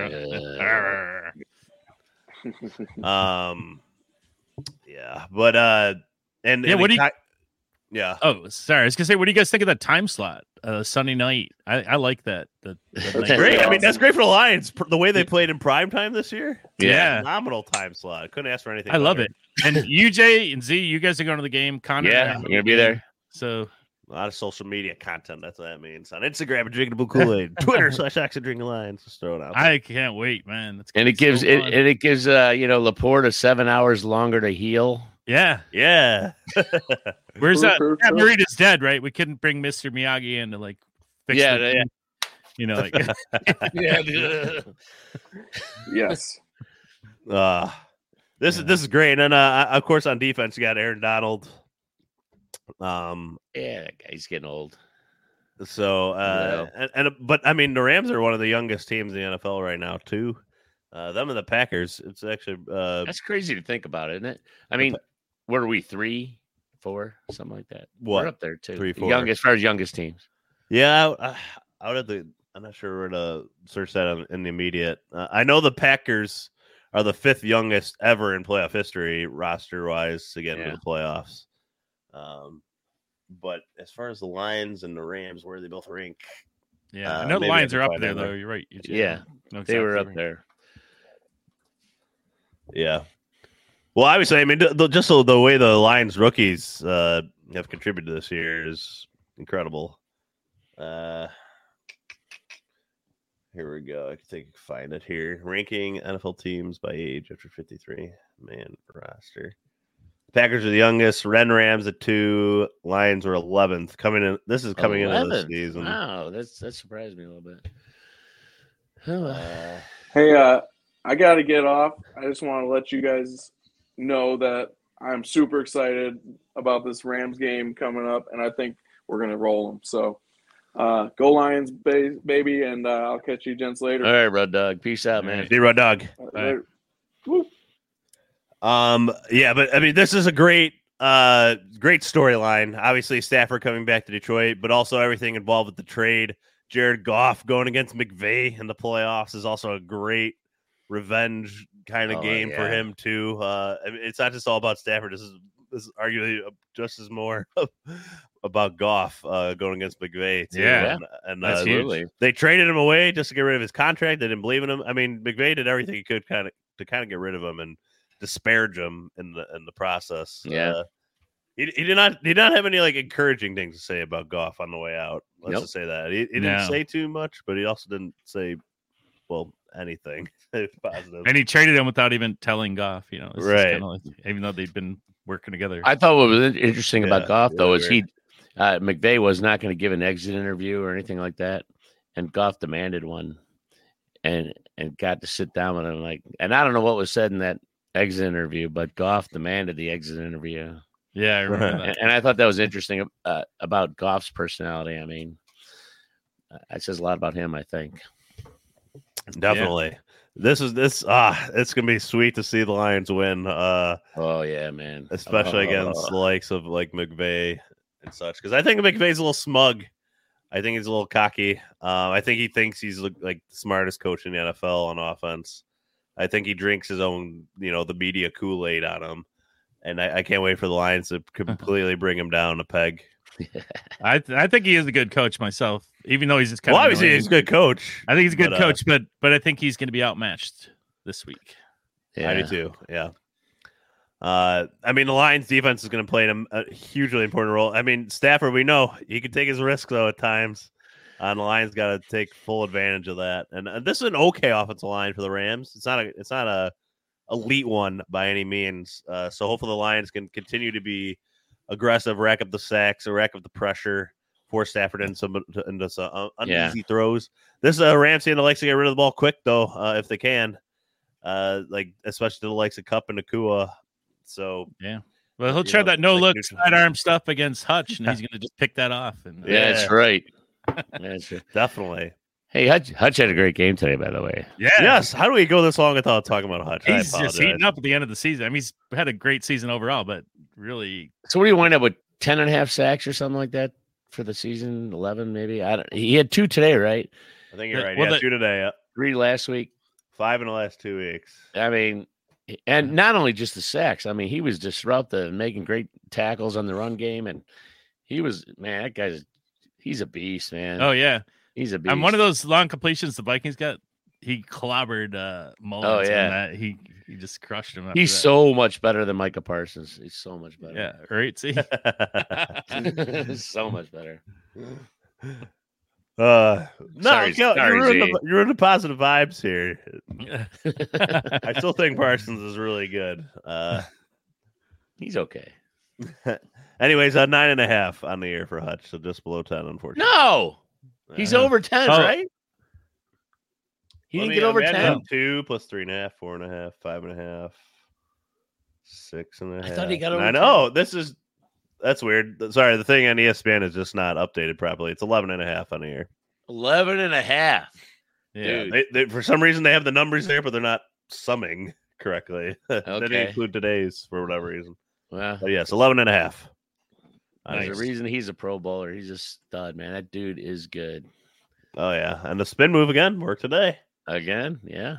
Yeah. But what do you? Yeah. Oh, sorry. I was gonna say, what do you guys think of that time slot? Sunday night. I like that. That's great. I mean, that's great for the Lions. The way they played in prime time this year. Yeah. Phenomenal time slot. Couldn't ask for anything. I love it. And UJ and Z, you guys are going to the game. Connor, yeah, we're gonna be there. So a lot of social media content. That's what that means. On Instagram, drinkable Kool-Aid. Twitter / Drinking Lions. Just throw it out. I can't wait, man. And it gives Laporta 7 hours longer to heal. Yeah. Yeah. Where's that? Matt Maritta's dead, right? We couldn't bring Mr. Miyagi in to like fix yeah. Like Yeah. Yes. This is great. And of course on defense you got Aaron Donald. Yeah, that guy's getting old. So but I mean the Rams are one of the youngest teams in the NFL right now too. Them and the Packers. It's actually that's crazy to think about, isn't it? I mean, what are we, 3, 4, something like that? What? We're up there too. 3, 4. Youngest, as far as youngest teams. Yeah, I would have to. I'm not sure where to search that in the immediate. I know the Packers are the 5th youngest ever in playoff history, roster wise, to get into the playoffs. But as far as the Lions and the Rams, where they both rank, I know the Lions are up there though. You're right. Yeah, they were up there. Yeah. Well, obviously, I mean, just the way the Lions rookies have contributed this year is incredible. Here we go. I think I can find it here. Ranking NFL teams by age after 53. Man roster. Packers are the youngest. Rams at 2. Lions are 11th. Coming in. This is coming into the season. Wow, that surprised me a little bit. Hey, I got to get off. I just want to let you guys know that I'm super excited about this Rams game coming up, and I think we're going to roll them. So go Lions, baby, and I'll catch you gents later. All right, Rud Dog. Peace out, man. See you, Rud Dog. Yeah, but I mean, this is a great storyline. Obviously, Stafford coming back to Detroit, but also everything involved with the trade. Jared Goff going against McVay in the playoffs is also a great revenge kind of game for him too. I mean, it's not just all about Stafford. This is arguably just as more about Goff going against McVay too. Yeah, and that's huge. They traded him away just to get rid of his contract. They didn't believe in him. I mean, McVay did everything he could to get rid of him and disparage him in the process. Yeah. He did not have any like encouraging things to say about Goff on the way out. Let's just say that he didn't say too much, but he also didn't say anything positive. And he traded him without even telling Goff, right? Like, even though they'd been working together. I thought what was interesting about Goff though is McVay was not going to give an exit interview or anything like that, and Goff demanded one, and got to sit down with him and I don't know what was said in that exit interview, but Goff demanded the exit interview. Yeah, I remember that. And I thought that was interesting about Goff's personality. I mean, it says a lot about him, I think. Definitely. Yeah. It's gonna be sweet to see the Lions win. Oh yeah, man. Especially against the likes of like McVay and such. Because I think McVay's a little smug. I think he's a little cocky. I think he thinks he's like the smartest coach in the NFL on offense. I think he drinks his own, the media Kool-Aid on him. And I can't wait for the Lions to completely bring him down a peg. I think he is a good coach myself, even though he's just kind of obviously he's a good coach. I think he's a good coach, but I think he's going to be outmatched this week. Yeah. I do too. Yeah. I mean, the Lions defense is going to play a hugely important role. I mean, Stafford, we know he can take his risk though at times. And the Lions got to take full advantage of that. And this is an okay offensive line for the Rams. It's not a elite one by any means. So hopefully the Lions can continue to be aggressive, rack up the sacks, or rack up the pressure, force Stafford into some uneasy throws. This is a Rams team that likes to get rid of the ball quick, though, if they can. Especially the likes of Kupp and Nakua. So yeah, well, he'll try that no-look sidearm stuff against Hutch, and he's going to just pick that off. And that's right. That's right. Definitely. Hey, Hutch had a great game today, by the way. Yeah. Yes. How do we go this long without talking about Hutch? He's just heating up at the end of the season. I mean, he's had a great season overall, but really. So what do you wind up with 10.5 sacks or something like that for the season? 11 maybe. He had 2 today, right? I think you're right. He had 2 today. Yeah. 3 last week. 5 in the last 2 weeks. I mean, and not only just the sacks. I mean, he was disruptive and making great tackles on the run game, and he was that guy's. He's a beast, man. Oh yeah. He's a beast. And one of those long completions the Vikings got, he clobbered Mullins. Oh, yeah. On that. He just crushed him. He's so much better than Micah Parsons. He's so much better. Yeah, right. See? So much better. You're in the positive vibes here. I still think Parsons is really good. He's okay. Anyways, 9.5 on the year for Hutch, so just below 10, unfortunately. No, he's over 10, right? He didn't get over 10. 2 plus 3.5, 4.5, 5.5, 6.5. I thought he got over 10. I know that's weird. Sorry, the thing on ESPN is just not updated properly. It's 11.5 on the year. 11.5. Yeah, they, for some reason they have the numbers there, but they're not summing correctly. They didn't include today's for whatever reason. Well, but yes, 11.5. There's a reason he's a Pro Bowler. He's a stud, man. That dude is good. Oh yeah, and the spin move again worked today. Again, yeah.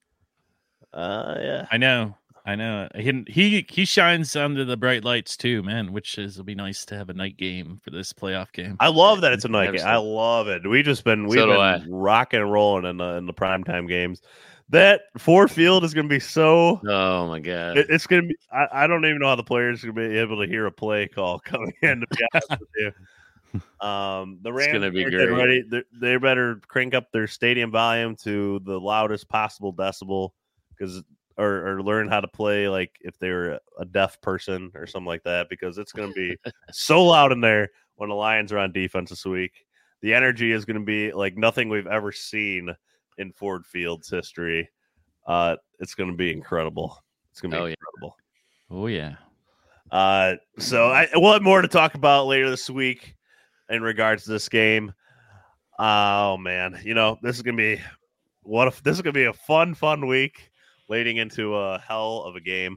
Yeah. I know. He shines under the bright lights too, man. Which will be nice to have a night game for this playoff game. I love that it's a night game. I love it. We've been rocking and rolling in the primetime games. That Ford Field is going to be so. Oh my god! It's going to be. I don't even know how the players are going to be able to hear a play call coming in. To be honest with you, the Rams going to be great. Ready. They better crank up their stadium volume to the loudest possible decibel, or learn how to play like if they were a deaf person or something like that, because it's going to be so loud in there when the Lions are on defense this week. The energy is going to be like nothing we've ever seen in Ford Field's history. It's going to be incredible. It's going to be incredible. Oh yeah. So we'll have more to talk about later this week in regards to this game. Oh man, this is going to be a fun week leading into a hell of a game.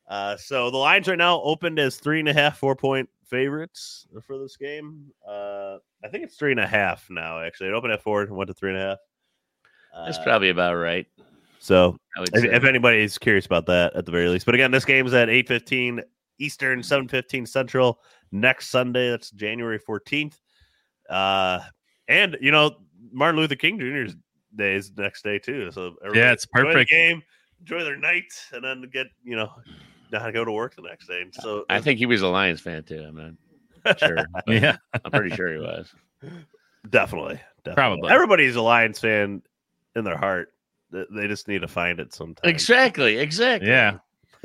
So the Lions right now opened as 3.5, 4-point favorites for this game. I think it's 3.5 now. Actually, it opened at 4 and went to 3.5. That's probably about right. So, I would say. if anybody's curious about that, at the very least. But again, this game's at 8:15 Eastern, 7:15 Central next Sunday. That's January 14th. And Martin Luther King Jr.'s day is the next day too. So yeah, it's enjoy the perfect. game, enjoy their night, and then get not go to work the next day. So I think he was a Lions fan too. I'm not sure. but Yeah, I'm pretty sure he was. definitely. Probably. Everybody's a Lions fan in their heart. They just need to find it sometime. Exactly. yeah.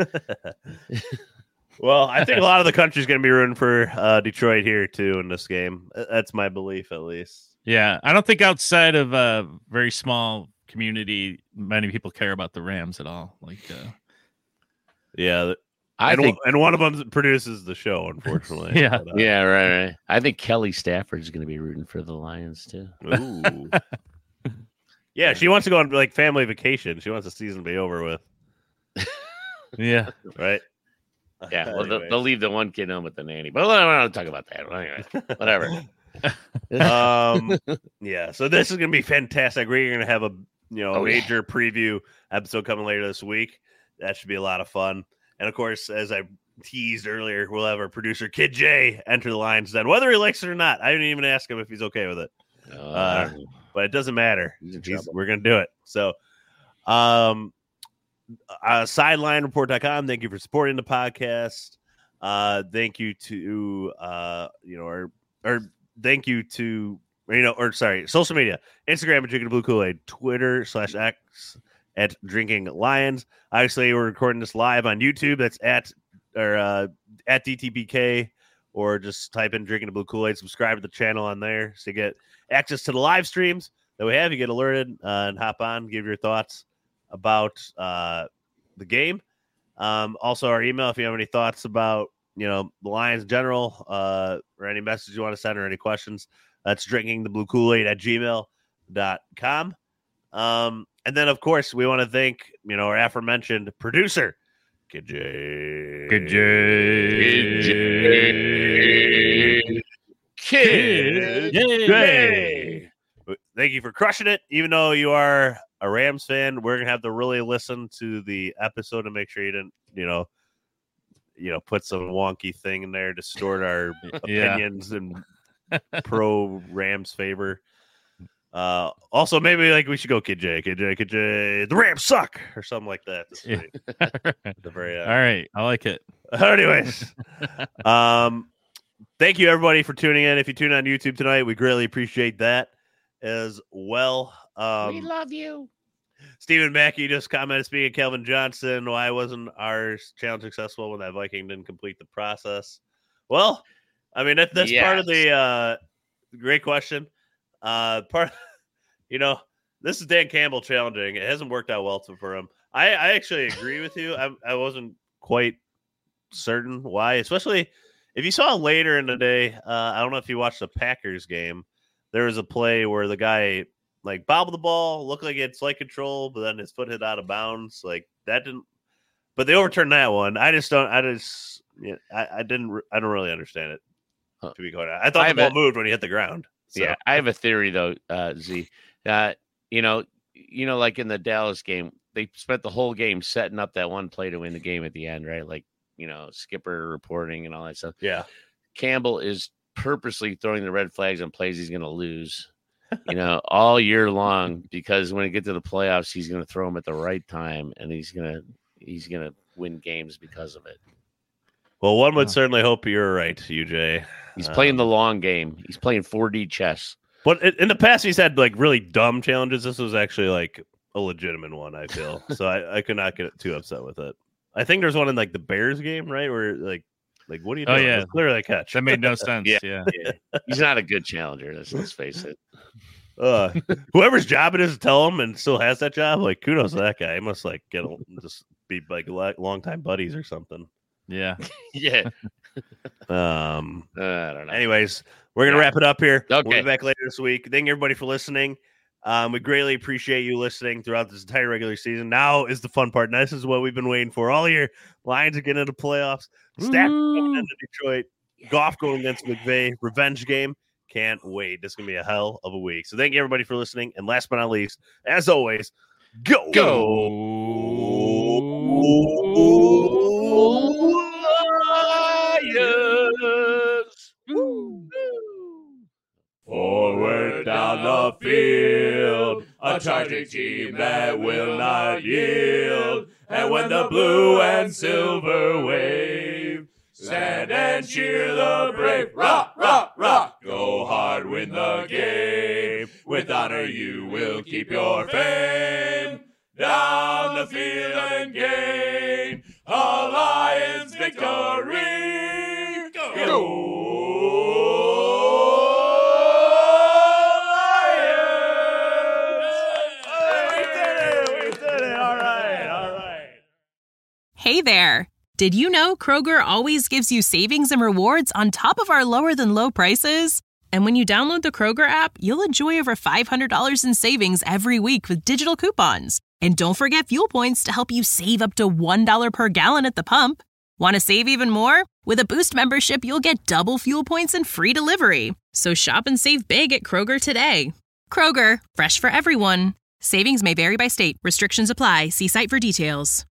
Well, I think a lot of the country's going to be rooting for Detroit here too in this game. That's my belief, at least. Yeah, I don't think outside of a very small community, many people care about the Rams at all. Yeah, I think. and one of them produces the show, unfortunately. Yeah. But, Yeah, right. I think Kelly Stafford's going to be rooting for the Lions too. Ooh. Yeah, she wants to go on like family vacation. She wants the season to be over with, yeah. right? Yeah, well, Anyways. they'll leave the one kid home with the nanny. But I don't talk about that. Anyway, whatever. Yeah, so this is going to be fantastic. We're going to have a Oh, major preview episode coming later this week. That should be a lot of fun. And of course, as I teased earlier, we'll have our producer Kid J enter the lines then, whether he likes it or not. I didn't even ask him if he's okay with it. But it doesn't matter. He's in trouble. We're going to do it. So, SidelineReport.com. Thank you for supporting the podcast. Thank you to, social media, Instagram at Drinking Blue Kool-Aid, Twitter /X at Drinking Lions. Obviously, we're recording this live on YouTube. That's at DTBK, or just type in Drinking Blue Kool-Aid. Subscribe to the channel on there so you get access to the live streams that we have. You get alerted and hop on, give your thoughts about the game. Also, our email if you have any thoughts about the Lions in general, or any message you want to send or any questions. That's drinkingthebluekool-aid at gmail.com. And then, of course, we want to thank our aforementioned producer, Kid J. Kid J. Thank you for crushing it. Even though you are a Rams fan, we're gonna have to really listen to the episode and make sure you didn't, put some wonky thing in there to distort our opinions in pro Rams favor. Also, maybe we should go Kid J. The Rams suck or something like that this week. At the very end. All right, I like it. Anyways, thank you everybody for tuning in. If you tune on YouTube tonight, we greatly appreciate that as well. we love you. Stephen Mackey just commented, speaking of Kelvin Johnson, why wasn't our challenge successful when that Viking didn't complete the process? Well, I mean, that's part of the great question. This is Dan Campbell challenging. It hasn't worked out well for him. I actually agree with you. I wasn't quite certain why, especially if you saw later in the day. I don't know if you watched the Packers game. There was a play where the guy bobbled the ball, looked like it's flight control, but then his foot hit out of bounds. That didn't. But they overturned that one. I don't really understand it. To be quite honest, I thought the ball moved when he hit the ground. So. Yeah, I have a theory though, Z. Like in the Dallas game, they spent the whole game setting up that one play to win the game at the end, right? Skipper reporting and all that stuff. Yeah, Campbell is purposely throwing the red flags on plays he's going to lose, all year long, because when we get to the playoffs, he's going to throw them at the right time, and he's going to win games because of it. Well, one would certainly hope you're right, UJ. He's playing the long game. He's playing 4D chess. But in the past, he's had really dumb challenges. This was actually a legitimate one, I feel. So I could not get too upset with it. I think there's one in the Bears game, right? Where what are you doing? Oh, yeah. It's clearly a catch. That made no sense. Yeah. He's not a good challenger. Let's face it. Whoever's job it is to tell him and still has that job, kudos to that guy. He must just be longtime buddies or something. Yeah. Yeah. I don't know. Anyways, we're gonna wrap it up here. Okay. We'll be back later this week. Thank everybody for listening. We greatly appreciate you listening throughout this entire regular season. Now is the fun part. And this is what we've been waiting for all year. Lions are getting into playoffs. Stafford going into Detroit. Goff going against McVay. Revenge game. Can't wait. This is going to be a hell of a week. So thank you, everybody, for listening. And last but not least, as always, go Lions! Forward down the field, a charging team that will not yield. And when the blue and silver wave, stand and cheer the brave. Rock, rock, rock. Go hard, win the game. With honor you will keep your fame. Down the field and gain a Lions victory. Go! Hey there! Did you know Kroger always gives you savings and rewards on top of our lower-than-low prices? And when you download the Kroger app, you'll enjoy over $500 in savings every week with digital coupons. And don't forget fuel points to help you save up to $1 per gallon at the pump. Want to save even more? With a Boost membership, you'll get double fuel points and free delivery. So shop and save big at Kroger today. Kroger, fresh for everyone. Savings may vary by state. Restrictions apply. See site for details.